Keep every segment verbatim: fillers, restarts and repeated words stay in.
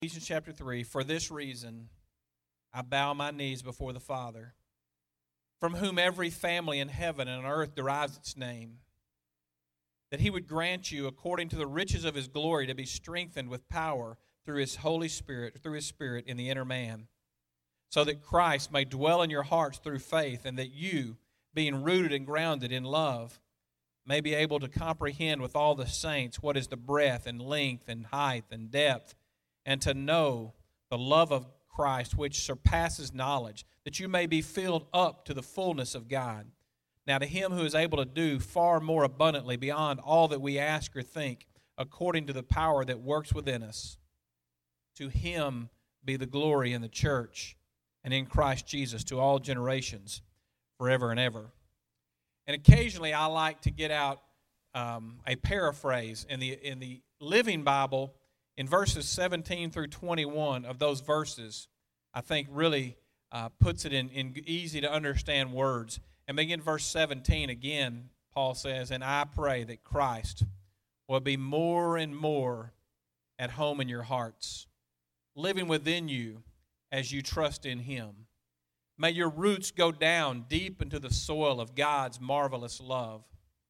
Ephesians chapter three, for this reason I bow my knees before the Father, from whom every family in heaven and on earth derives its name, that he would grant you, according to the riches of his glory, to be strengthened with power through his Holy Spirit, through his Spirit in the inner man, so that Christ may dwell in your hearts through faith, and that you, being rooted and grounded in love, may be able to comprehend with all the saints what is the breadth and length and height and depth, and to know the love of Christ which surpasses knowledge, that you may be filled up to the fullness of God. Now to him who is able to do far more abundantly beyond all that we ask or think, according to the power that works within us, to him be the glory in the church and in Christ Jesus to all generations, forever and ever. And occasionally I like to get out um, a paraphrase. In the in the Living Bible, in verses seventeen through twenty-one of those verses, I think really uh, puts it in, in easy to understand words. And begin verse seventeen again, Paul says, and I pray that Christ will be more and more at home in your hearts, living within you as you trust in him. May your roots go down deep into the soil of God's marvelous love,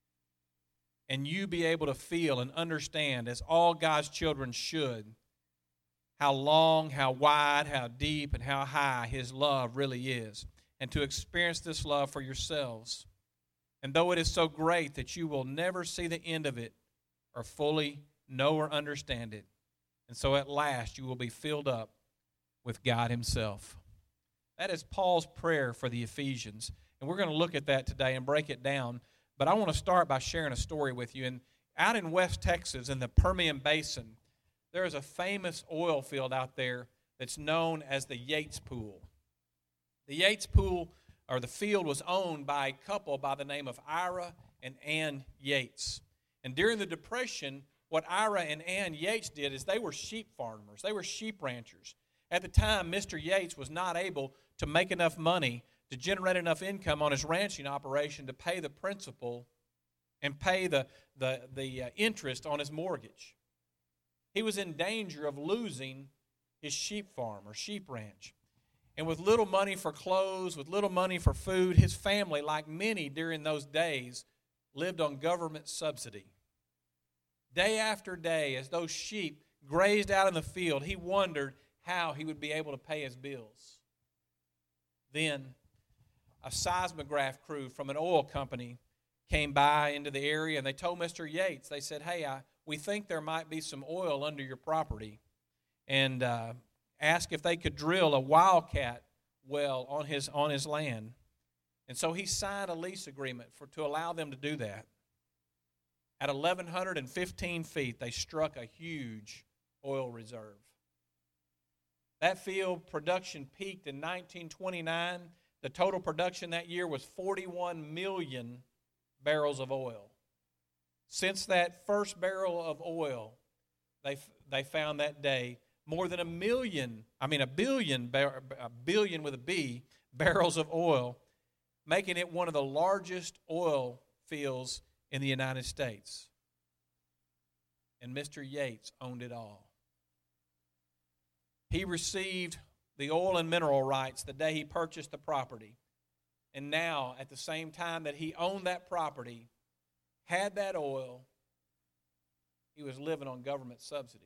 and you be able to feel and understand, as all God's children should, how long, how wide, how deep, and how high his love really is, and to experience this love for yourselves. And though it is so great that you will never see the end of it or fully know or understand it, and so at last you will be filled up with God himself. That is Paul's prayer for the Ephesians, and we're going to look at that today and break it down. But I want to start by sharing a story with you. And out in West Texas, in the Permian Basin, there is a famous oil field out there that's known as the Yates Pool. The Yates Pool, or the field, was owned by a couple by the name of Ira and Ann Yates. And during the Depression, what Ira and Ann Yates did is they were sheep farmers. They were sheep ranchers. At the time, Mister Yates was not able to make enough money to generate enough income on his ranching operation to pay the principal and pay the, the, the uh, interest on his mortgage. He was in danger of losing his sheep farm or sheep ranch. And with little money for clothes, with little money for food, his family, like many during those days, lived on government subsidy. Day after day, as those sheep grazed out in the field, he wondered how he would be able to pay his bills. Then a seismograph crew from an oil company came by into the area, and they told Mister Yates, they said, hey, I, we think there might be some oil under your property, and uh, asked if they could drill a wildcat well on his on his land. And so he signed a lease agreement for to allow them to do that. At eleven fifteen feet, they struck a huge oil reserve. That field production peaked in nineteen twenty-nine. The total production that year was forty-one million barrels of oil. Since that first barrel of oil, they they found that day more than a million, I mean a billion, bar, a billion with a B, barrels of oil, making it one of the largest oil fields in the United States. And Mister Yates owned it all. He received the oil and mineral rights the day he purchased the property. And now, at the same time that he owned that property, had that oil, he was living on government subsidy.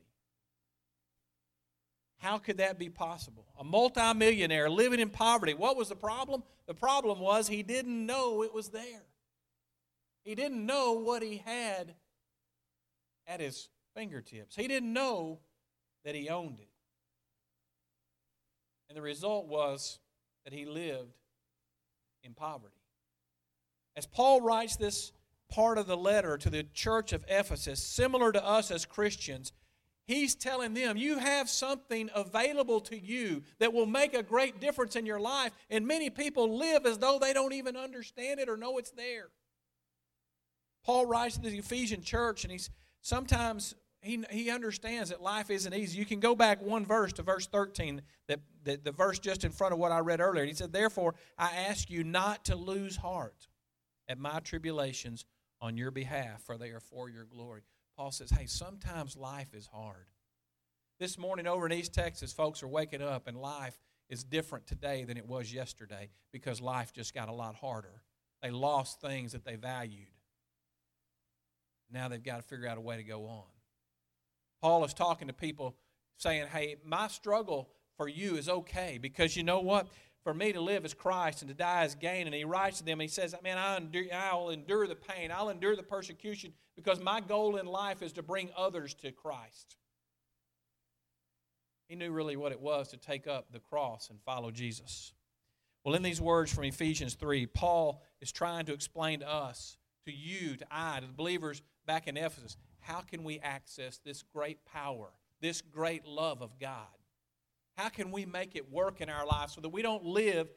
How could that be possible? A multimillionaire living in poverty. What was the problem? The problem was he didn't know it was there. He didn't know what he had at his fingertips. He didn't know that he owned it. And the result was that he lived in poverty. As Paul writes this part of the letter to the church of Ephesus, similar to us as Christians, he's telling them, you have something available to you that will make a great difference in your life, and many people live as though they don't even understand it or know it's there. Paul writes to the Ephesian church, and he's sometimes he, he understands that life isn't easy. You can go back one verse to verse thirteen, that, that the verse just in front of what I read earlier. He said, therefore, I ask you not to lose heart at my tribulations on your behalf, for they are for your glory. Paul says, hey, sometimes life is hard. This morning over in East Texas, folks are waking up, and life is different today than it was yesterday because life just got a lot harder. They lost things that they valued. Now they've got to figure out a way to go on. Paul is talking to people saying, hey, my struggle for you is okay because you know what? For me to live is Christ and to die is gain. And he writes to them, and he says, man, I endure, I'll endure the pain. I'll endure the persecution because my goal in life is to bring others to Christ. He knew really what it was to take up the cross and follow Jesus. Well, in these words from Ephesians three, Paul is trying to explain to us, to you, to I, to the believers back in Ephesus, how can we access this great power, this great love of God? How can we make it work in our lives so that we don't live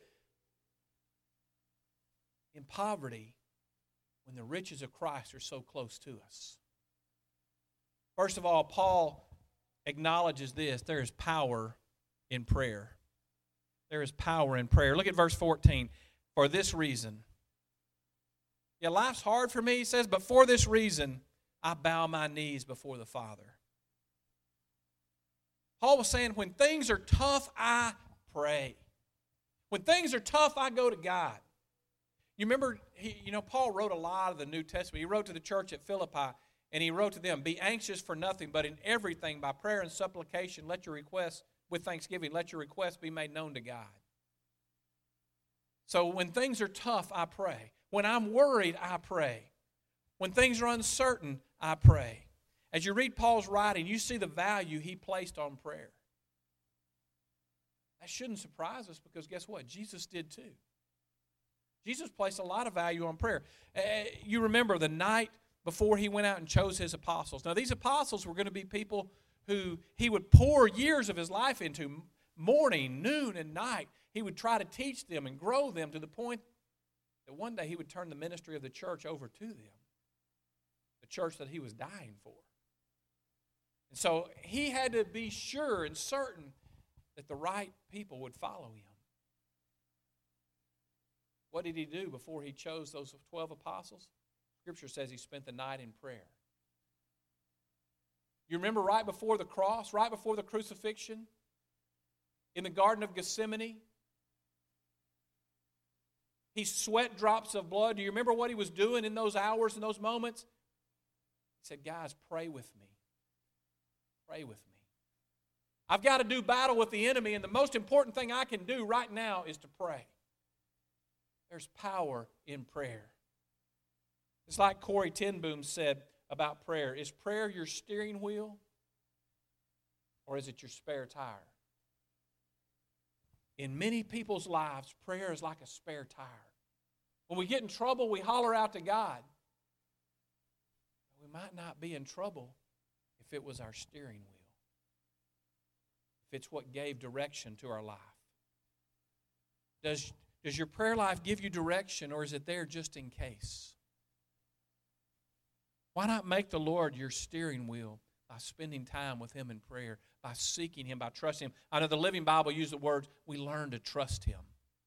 in poverty when the riches of Christ are so close to us? First of all, Paul acknowledges this. There is power in prayer. There is power in prayer. Look at verse fourteen. For this reason. Yeah, life's hard for me, he says, but for this reason, I bow my knees before the Father. Paul was saying, when things are tough, I pray. When things are tough, I go to God. You remember, he, you know, Paul wrote a lot of the New Testament. He wrote to the church at Philippi, and he wrote to them, be anxious for nothing, but in everything, by prayer and supplication, let your requests, with thanksgiving, let your requests be made known to God. So when things are tough, I pray. When I'm worried, I pray. When things are uncertain, I pray. As you read Paul's writing, you see the value he placed on prayer. That shouldn't surprise us because guess what? Jesus did too. Jesus placed a lot of value on prayer. Uh, you remember the night before he went out and chose his apostles. Now, these apostles were going to be people who he would pour years of his life into, morning, noon, and night. He would try to teach them and grow them to the point that one day he would turn the ministry of the church over to them, the church that he was dying for. And so he had to be sure and certain that the right people would follow him. What did he do before he chose those twelve apostles? Scripture says he spent the night in prayer. You remember right before the cross, right before the crucifixion, in the Garden of Gethsemane, he sweat drops of blood. Do you remember what he was doing in those hours, in those moments? He said, guys, pray with me. Pray with me. I've got to do battle with the enemy, and the most important thing I can do right now is to pray. There's power in prayer. It's like Corrie ten Boom said about prayer. Is prayer your steering wheel, or is it your spare tire? In many people's lives, prayer is like a spare tire. When we get in trouble, we holler out to God. We might not be in trouble if it was our steering wheel, if it's what gave direction to our life. Does, does your prayer life give you direction, or is it there just in case? Why not make the Lord your steering wheel by spending time with Him in prayer, by seeking Him, by trusting Him? I know the Living Bible uses the words, we learn to trust Him.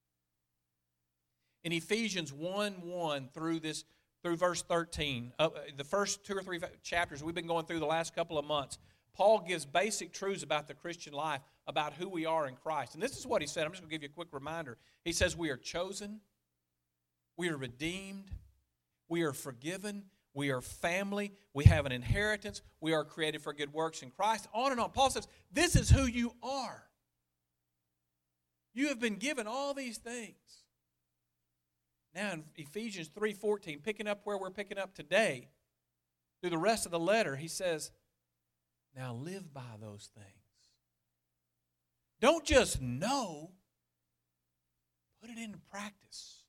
In Ephesians one one through this through verse thirteen, uh, the first two or three chapters we've been going through the last couple of months, Paul gives basic truths about the Christian life, about who we are in Christ. And this is what he said. I'm just going to give you a quick reminder. He says we are chosen, we are redeemed, we are forgiven, we are family, we have an inheritance, we are created for good works in Christ, on and on. Paul says, this is who you are. You have been given all these things. Now in Ephesians three fourteen, picking up where we're picking up today, through the rest of the letter, he says, now live by those things. Don't just know, put it into practice.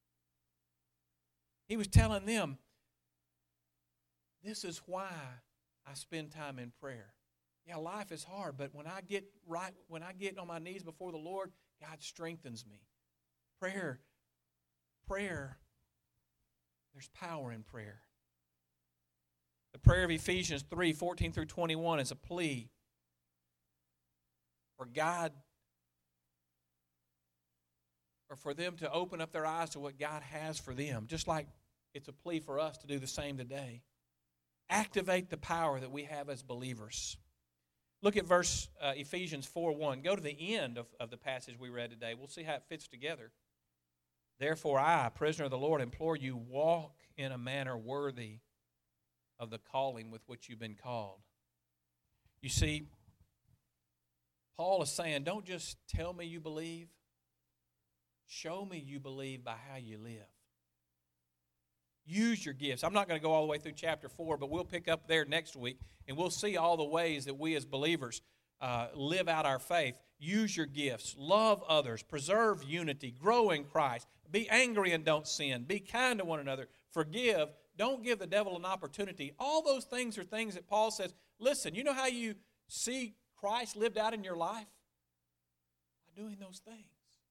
He was telling them, this is why I spend time in prayer. Yeah, life is hard, but when I get right, when I get on my knees before the Lord, God strengthens me. Prayer, prayer, there's power in prayer. The prayer of Ephesians three fourteen through twenty-one is a plea for God, or for them to open up their eyes to what God has for them, just like it's a plea for us to do the same today. Activate the power that we have as believers. Look at verse uh, Ephesians four one. Go to the end of, of the passage we read today. We'll see how it fits together. Therefore I, prisoner of the Lord, implore you, walk in a manner worthy of the calling with which you've been called. You see, Paul is saying, don't just tell me you believe. Show me you believe by how you live. Use your gifts. I'm not going to go all the way through chapter four, but we'll pick up there next week, and we'll see all the ways that we as believers uh, live out our faith. Use your gifts. Love others. Preserve unity. Grow in Christ. Be angry and don't sin. Be kind to one another. Forgive. Don't give the devil an opportunity. All those things are things that Paul says, listen, you know how you see Christ lived out in your life? By doing those things.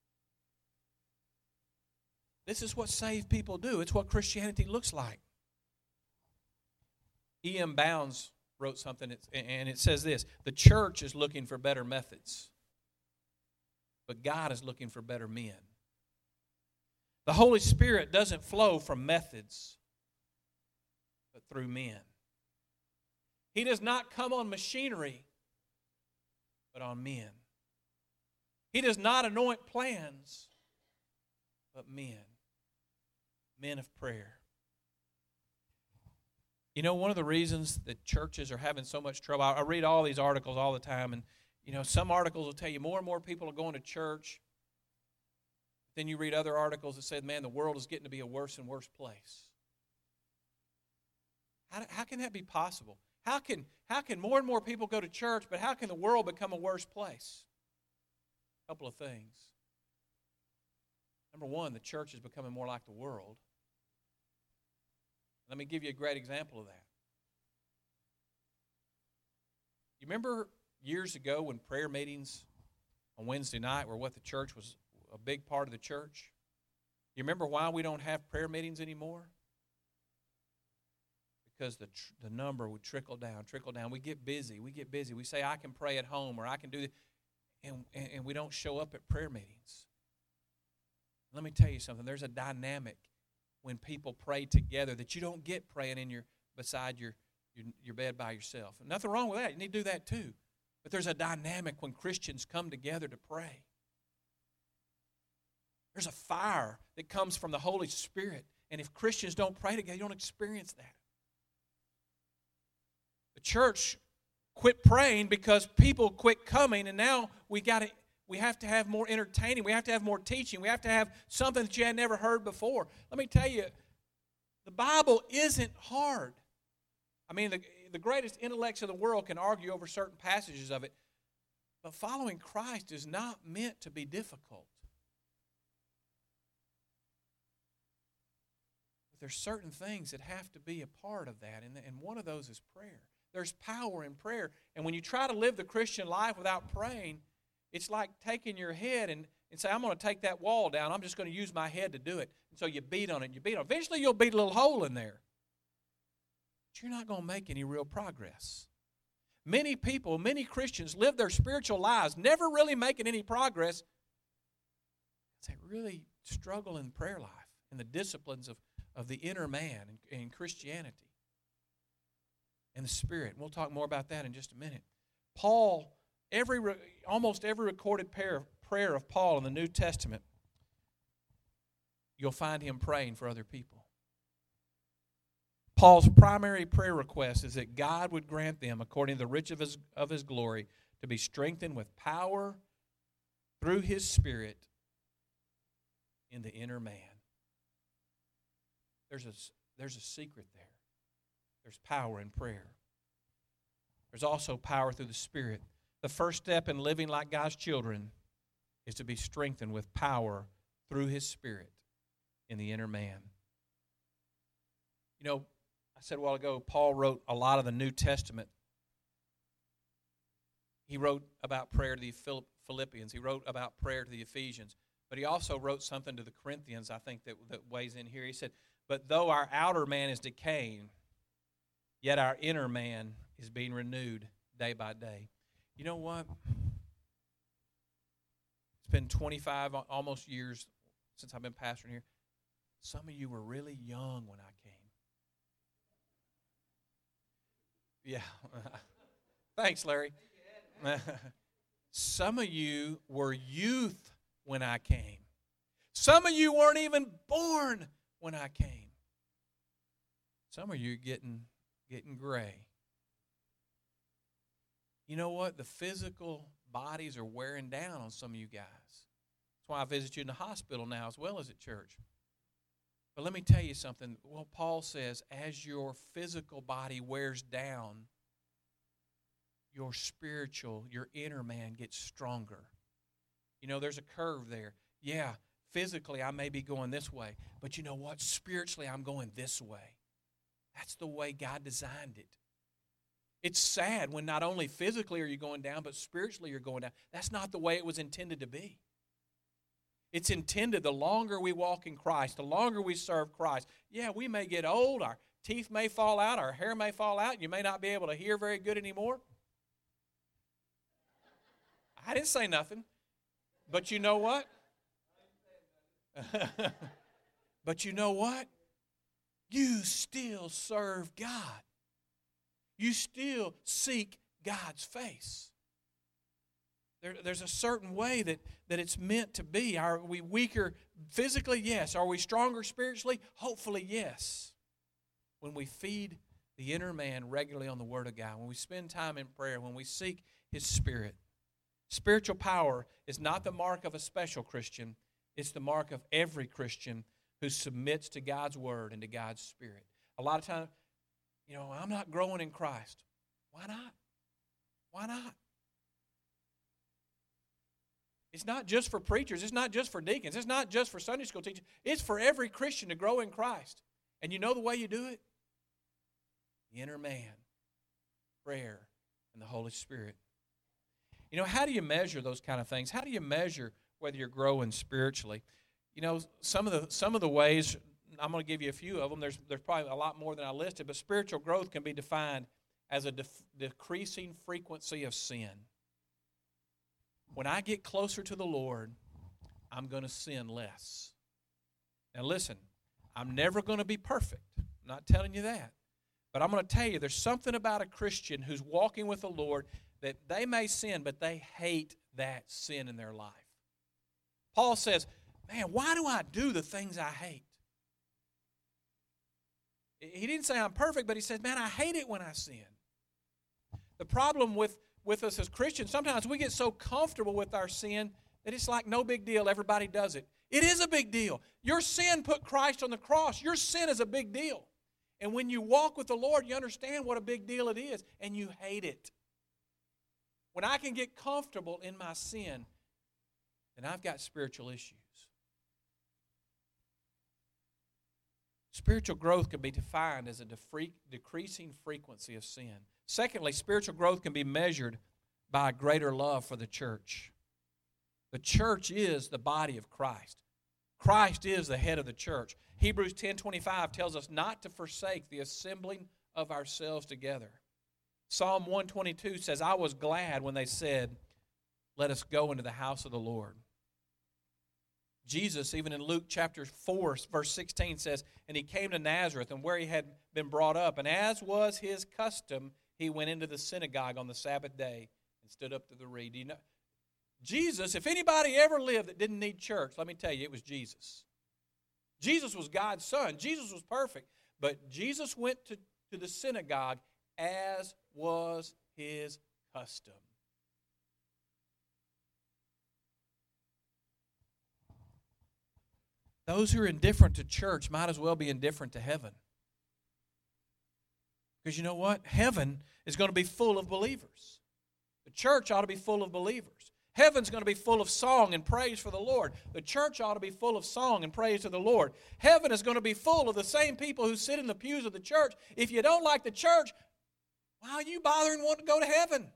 This is what saved people do. It's what Christianity looks like. E M Bounds wrote something, and it says this: the church is looking for better methods, but God is looking for better men. The Holy Spirit doesn't flow from methods, but through men. He does not come on machinery, but on men. He does not anoint plans, but men. Men of prayer. You know, one of the reasons that churches are having so much trouble, I, I read all these articles all the time, and, you know, some articles will tell you more and more people are going to church. Then you read other articles that say, man, the world is getting to be a worse and worse place. How, how can that be possible? How can, how can more and more people go to church, but how can the world become a worse place? A couple of things. Number one, the church is becoming more like the world. Let me give you a great example of that. You remember years ago when prayer meetings on Wednesday night were what the church was a big part of the church? You remember why we don't have prayer meetings anymore? Because the tr- the number would trickle down, trickle down. We get busy. We get busy. We say, I can pray at home, or I can do this, and, and, and we don't show up at prayer meetings. Let me tell you something. There's a dynamic when people pray together that you don't get praying in your beside your, your, your bed by yourself. Nothing wrong with that. You need to do that too. But there's a dynamic when Christians come together to pray. There's a fire that comes from the Holy Spirit. And if Christians don't pray together, you don't experience that. The church quit praying because people quit coming, and now we got to We have to have more entertaining. We have to have more teaching. We have to have something that you had never heard before. Let me tell you, the Bible isn't hard. I mean, the, the greatest intellects of the world can argue over certain passages of it, but following Christ is not meant to be difficult. But there's certain things that have to be a part of that, and, and one of those is prayer. There's power in prayer, and when you try to live the Christian life without praying, it's like taking your head and, and say, I'm going to take that wall down. I'm just going to use my head to do it. And so you beat on it, you beat on it. Eventually you'll beat a little hole in there. But you're not going to make any real progress. Many people, many Christians live their spiritual lives never really making any progress because they really struggle in prayer life and the disciplines of, of the inner man in, in Christianity and the Spirit. And we'll talk more about that in just a minute. Paul... Every, almost every recorded prayer, prayer of Paul in the New Testament, you'll find him praying for other people. Paul's primary prayer request is that God would grant them, according to the riches of his, of his glory, to be strengthened with power through his Spirit in the inner man. There's a, there's a secret there. There's power in prayer. There's also power through the Spirit. The first step in living like God's children is to be strengthened with power through His Spirit in the inner man. You know, I said a while ago, Paul wrote a lot of the New Testament. He wrote about prayer to the Philippians. He wrote about prayer to the Ephesians. But he also wrote something to the Corinthians, I think, that, that weighs in here. He said, but though our outer man is decaying, yet our inner man is being renewed day by day. You know what? It's been twenty-five almost years since I've been pastoring here. Some of you were really young when I came. Yeah. Thanks, Larry. Some of you were youth when I came. Some of you weren't even born when I came. Some of you are getting, getting gray. You know what? The physical bodies are wearing down on some of you guys. That's why I visit you in the hospital now as well as at church. But let me tell you something. Well, Paul says, as your physical body wears down, your spiritual, your inner man gets stronger. You know, there's a curve there. Yeah, physically I may be going this way, but you know what? Spiritually I'm going this way. That's the way God designed it. It's sad when not only physically are you going down, but spiritually you're going down. That's not the way it was intended to be. It's intended the longer we walk in Christ, the longer we serve Christ. Yeah, we may get old, our teeth may fall out, our hair may fall out, you may not be able to hear very good anymore. I didn't say nothing. But you know what? But you know what? You still serve God. You still seek God's face. There, there's a certain way that, that it's meant to be. Are we weaker physically? Yes. Are we stronger spiritually? Hopefully, yes. When we feed the inner man regularly on the Word of God, when we spend time in prayer, when we seek His Spirit. Spiritual power is not the mark of a special Christian. It's the mark of every Christian who submits to God's Word and to God's Spirit. A lot of times, you know, I'm not growing in Christ. Why not? Why not? It's not just for preachers. It's not just for deacons. It's not just for Sunday school teachers. It's for every Christian to grow in Christ. And you know the way you do it? The inner man, prayer, and the Holy Spirit. You know, how do you measure those kind of things? How do you measure whether you're growing spiritually? You know, some of the some of the ways, I'm going to give you a few of them. There's there's probably a lot more than I listed, but spiritual growth can be defined as a def- decreasing frequency of sin. When I get closer to the Lord, I'm going to sin less. Now listen, I'm never going to be perfect. I'm not telling you that. But I'm going to tell you, there's something about a Christian who's walking with the Lord that they may sin, but they hate that sin in their life. Paul says, man, why do I do the things I hate? He didn't say I'm perfect, but he said, man, I hate it when I sin. The problem with, with us as Christians, sometimes we get so comfortable with our sin that it's like no big deal, everybody does it. It is a big deal. Your sin put Christ on the cross. Your sin is a big deal. And when you walk with the Lord, you understand what a big deal it is, and you hate it. When I can get comfortable in my sin, then I've got spiritual issues. Spiritual growth can be defined as a defre- decreasing frequency of sin. Secondly, spiritual growth can be measured by a greater love for the church. The church is the body of Christ. Christ is the head of the church. Hebrews ten twenty-five tells us not to forsake the assembling of ourselves together. Psalm one twenty-two says, I was glad when they said, let us go into the house of the Lord. Jesus, even in Luke chapter four, verse sixteen says, and he came to Nazareth and where he had been brought up, and as was his custom, he went into the synagogue on the Sabbath day and stood up to the reed. Do you know? Jesus, if anybody ever lived that didn't need church, let me tell you, it was Jesus. Jesus was God's son. Jesus was perfect. But Jesus went to, to the synagogue as was his custom. Those who are indifferent to church might as well be indifferent to heaven. Because you know what? Heaven is going to be full of believers. The church ought to be full of believers. Heaven's going to be full of song and praise for the Lord. The church ought to be full of song and praise to the Lord. Heaven is going to be full of the same people who sit in the pews of the church. If you don't like the church, why are you bothering wanting to go to heaven?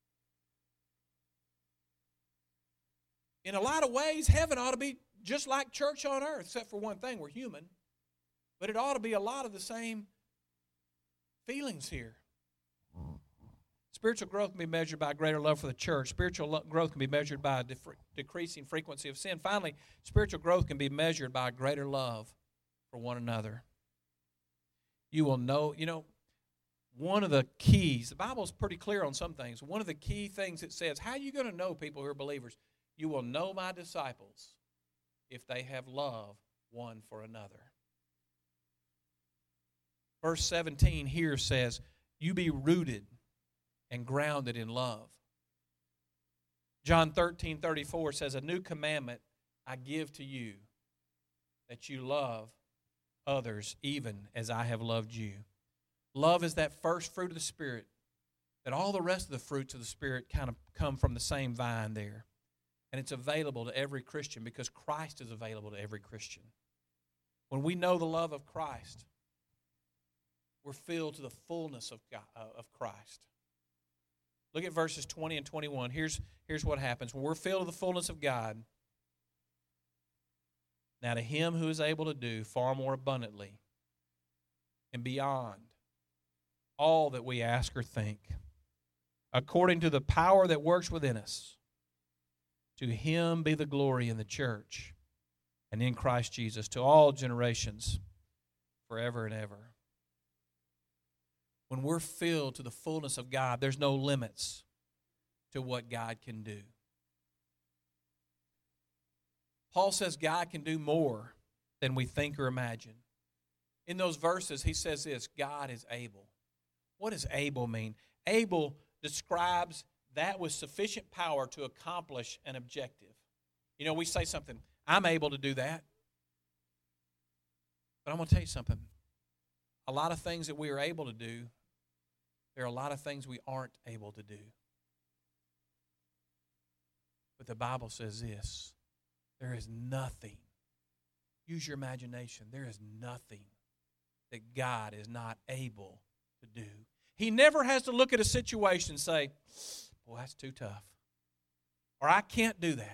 In a lot of ways, heaven ought to be just like church on earth, except for one thing, we're human. But it ought to be a lot of the same feelings here. Spiritual growth can be measured by greater love for the church. Spiritual lo- growth can be measured by a def- decreasing frequency of sin. Finally, spiritual growth can be measured by a greater love for one another. You will know, you know, one of the keys, the Bible's pretty clear on some things. One of the key things it says, how are you going to know people who are believers? You will know my disciples if they have love one for another. Verse seventeen here says, you be rooted and grounded in love. John thirteen thirty-four says, a new commandment I give to you, that you love others even as I have loved you. Love is that first fruit of the Spirit, that all the rest of the fruits of the Spirit kind of come from the same vine there. And it's available to every Christian because Christ is available to every Christian. When we know the love of Christ, we're filled to the fullness of God, uh, of Christ. Look at verses twenty and twenty-one. Here's, here's what happens. When we're filled to the fullness of God, now to him who is able to do far more abundantly and beyond all that we ask or think, according to the power that works within us, to him be the glory in the church and in Christ Jesus to all generations, forever and ever. When we're filled to the fullness of God, there's no limits to what God can do. Paul says God can do more than we think or imagine. In those verses, he says this, God is able. What does able mean? Able describes that with sufficient power to accomplish an objective. You know, we say something, I'm able to do that. But I'm going to tell you something. A lot of things that we are able to do, there are a lot of things we aren't able to do. But the Bible says this, there is nothing, use your imagination, there is nothing that God is not able to do. He never has to look at a situation and say, boy, that's too tough. Or I can't do that.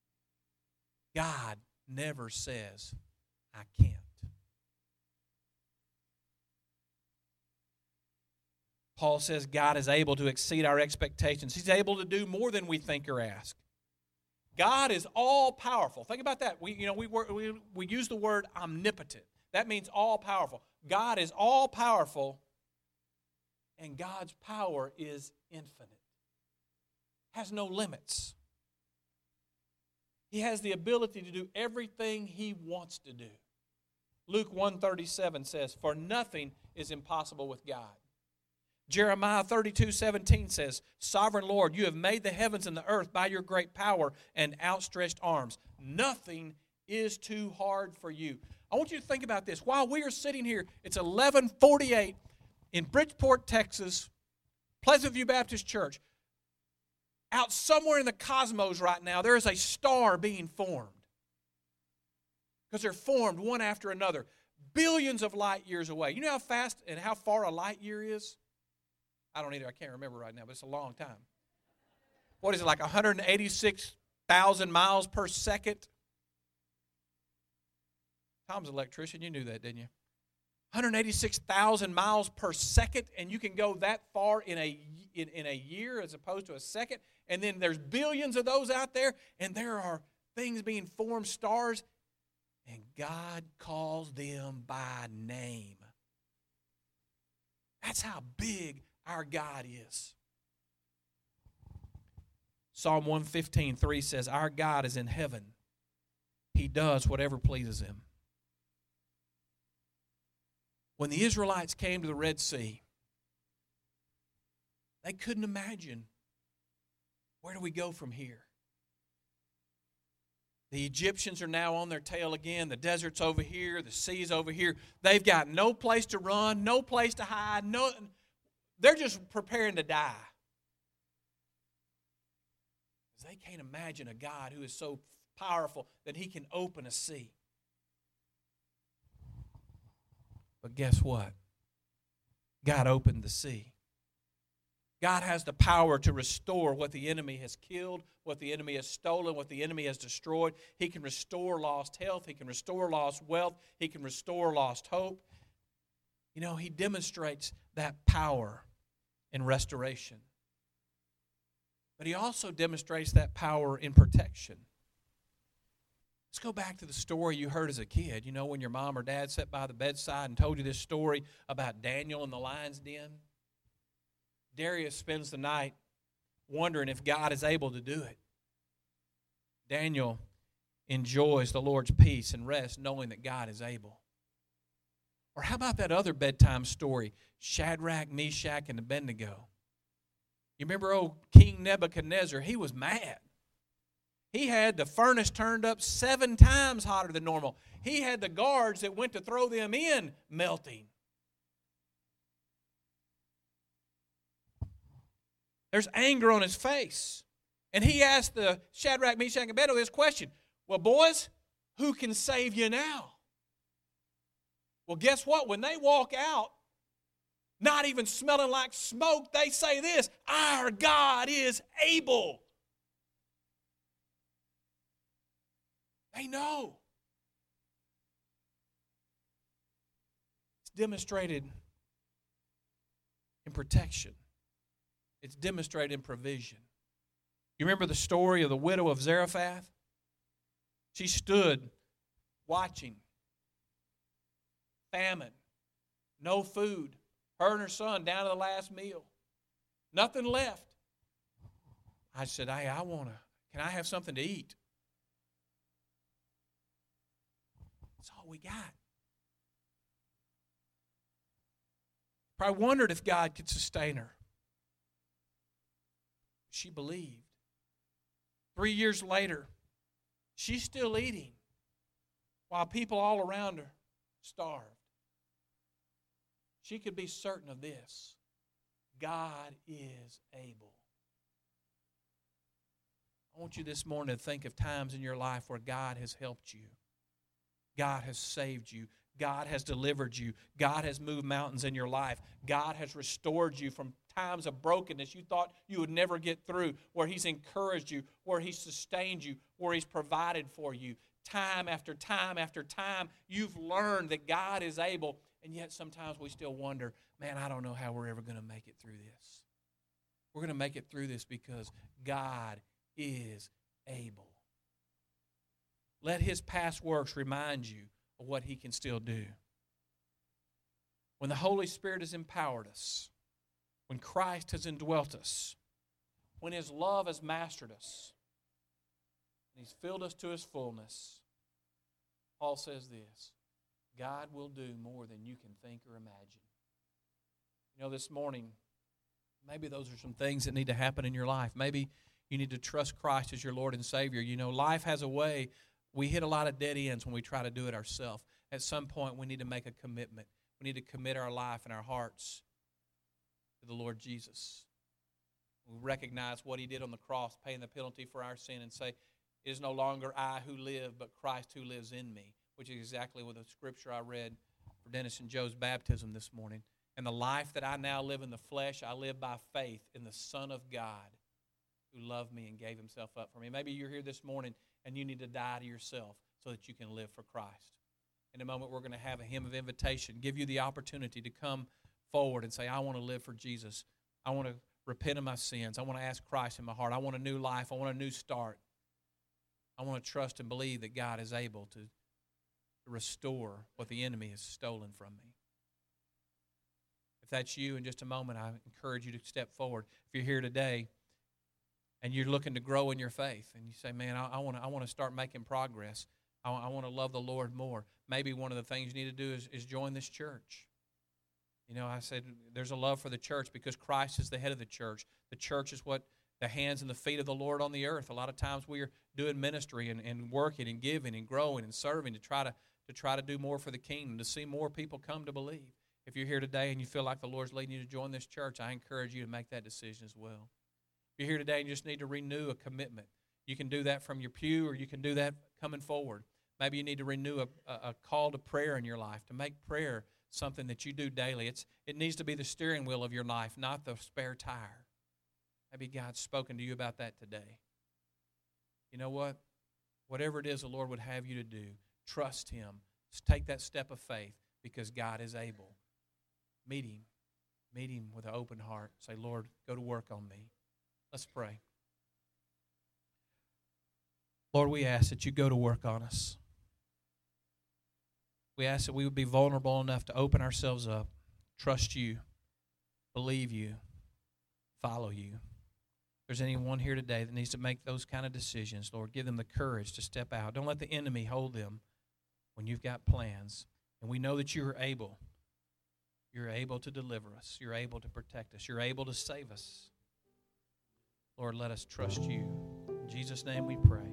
God never says, I can't. Paul says God is able to exceed our expectations. He's able to do more than we think or ask. God is all-powerful. Think about that. We, you know, we, we, we use the word omnipotent. That means all-powerful. God is all-powerful, and God's power is infinite. Has no limits. He has the ability to do everything He wants to do. Luke one thirty-seven says, for nothing is impossible with God. Jeremiah thirty-two seventeen says, sovereign Lord, you have made the heavens and the earth by your great power and outstretched arms. Nothing is too hard for you. I want you to think about this. While we are sitting here, it's eleven forty-eight in Bridgeport, Texas, Pleasant View Baptist Church. Out somewhere in the cosmos right now, there is a star being formed. Because they're formed one after another, billions of light years away. You know how fast and how far a light year is? I don't either. I can't remember right now, but it's a long time. What is it, like one hundred eighty-six thousand miles per second? Tom's an electrician. You knew that, didn't you? one hundred eighty-six thousand miles per second, and you can go that far in a, in, in a year as opposed to a second. And then there's billions of those out there, and there are things being formed, stars, and God calls them by name. That's how big our God is. Psalm one fifteen, three says, our God is in heaven. He does whatever pleases Him. When the Israelites came to the Red Sea, they couldn't imagine, where do we go from here? The Egyptians are now on their tail again. The desert's over here. The sea's over here. They've got no place to run, no place to hide. No, they're just preparing to die. They can't imagine a God who is so powerful that He can open a sea. But guess what? God opened the sea. God has the power to restore what the enemy has killed, what the enemy has stolen, what the enemy has destroyed. He can restore lost health. He can restore lost wealth. He can restore lost hope. You know, He demonstrates that power in restoration. But He also demonstrates that power in protection. Let's go back to the story you heard as a kid. You know, when your mom or dad sat by the bedside and told you this story about Daniel in the lion's den. Darius spends the night wondering if God is able to do it. Daniel enjoys the Lord's peace and rest knowing that God is able. Or how about that other bedtime story, Shadrach, Meshach, and Abednego? You remember old King Nebuchadnezzar? He was mad. He had the furnace turned up seven times hotter than normal. He had the guards that went to throw them in melting. There's anger on his face. And he asked the Shadrach, Meshach, and Abednego this question. Well, boys, who can save you now? Well, guess what? When they walk out, not even smelling like smoke, they say this, our God is able. They know. It's demonstrated in protection. It's demonstrated in provision. You remember the story of the widow of Zarephath? She stood watching. Famine. No food. Her and her son down to the last meal. Nothing left. I said, hey, I want to, can I have something to eat? That's all we got. Probably wondered if God could sustain her. She believed. Three years later, she's still eating while people all around her starved. She could be certain of this. God is able. I want you this morning to think of times in your life where God has helped you. God has saved you. God has delivered you. God has moved mountains in your life. God has restored you from times of brokenness you thought you would never get through, where He's encouraged you, where He's sustained you, where He's provided for you. Time after time after time, you've learned that God is able, and yet sometimes we still wonder, man, I don't know how we're ever going to make it through this. We're going to make it through this because God is able. Let His past works remind you of what He can still do. When the Holy Spirit has empowered us, when Christ has indwelt us, when His love has mastered us, and He's filled us to His fullness, Paul says this, God will do more than you can think or imagine. You know, this morning, maybe those are some things that need to happen in your life. Maybe you need to trust Christ as your Lord and Savior. You know, life has a way. We hit a lot of dead ends when we try to do it ourselves. At some point, we need to make a commitment. We need to commit our life and our hearts to the Lord Jesus. We recognize what He did on the cross, paying the penalty for our sin, and say, it is no longer I who live, but Christ who lives in me, which is exactly what the scripture I read for Dennis and Joe's baptism this morning. And the life that I now live in the flesh, I live by faith in the Son of God who loved me and gave Himself up for me. Maybe you're here this morning and you need to die to yourself so that you can live for Christ. In a moment, we're going to have a hymn of invitation, give you the opportunity to come forward and say, I want to live for Jesus. I want to repent of my sins. I want to ask Christ in my heart. I want a new life. I want a new start. I want to trust and believe that God is able to, to restore what the enemy has stolen from me. If that's you, in just a moment, I encourage you to step forward. If you're here today and you're looking to grow in your faith and you say, man, I, I want to I want to start making progress. I, I want to love the Lord more. Maybe one of the things you need to do is, is join this church. You know, I said there's a love for the church because Christ is the head of the church. The church is what the hands and the feet of the Lord on the earth. A lot of times we are doing ministry and, and working and giving and growing and serving to try to, to try to do more for the kingdom, to see more people come to believe. If you're here today and you feel like the Lord's leading you to join this church, I encourage you to make that decision as well. If you're here today and you just need to renew a commitment, you can do that from your pew or you can do that coming forward. Maybe you need to renew a, a, a call to prayer in your life, to make prayer something that you do daily. It's, it needs to be the steering wheel of your life, not the spare tire. Maybe God's spoken to you about that today. You know what? Whatever it is the Lord would have you to do, trust Him. Just take that step of faith because God is able. Meet Him. Meet Him with an open heart. Say, Lord, go to work on me. Let's pray. Lord, we ask that you go to work on us. We ask that we would be vulnerable enough to open ourselves up, trust you, believe you, follow you. If there's anyone here today that needs to make those kind of decisions, Lord, give them the courage to step out. Don't let the enemy hold them when you've got plans. And we know that you are able. You're able to deliver us. You're able to protect us. You're able to save us. Lord, let us trust you. In Jesus' name we pray.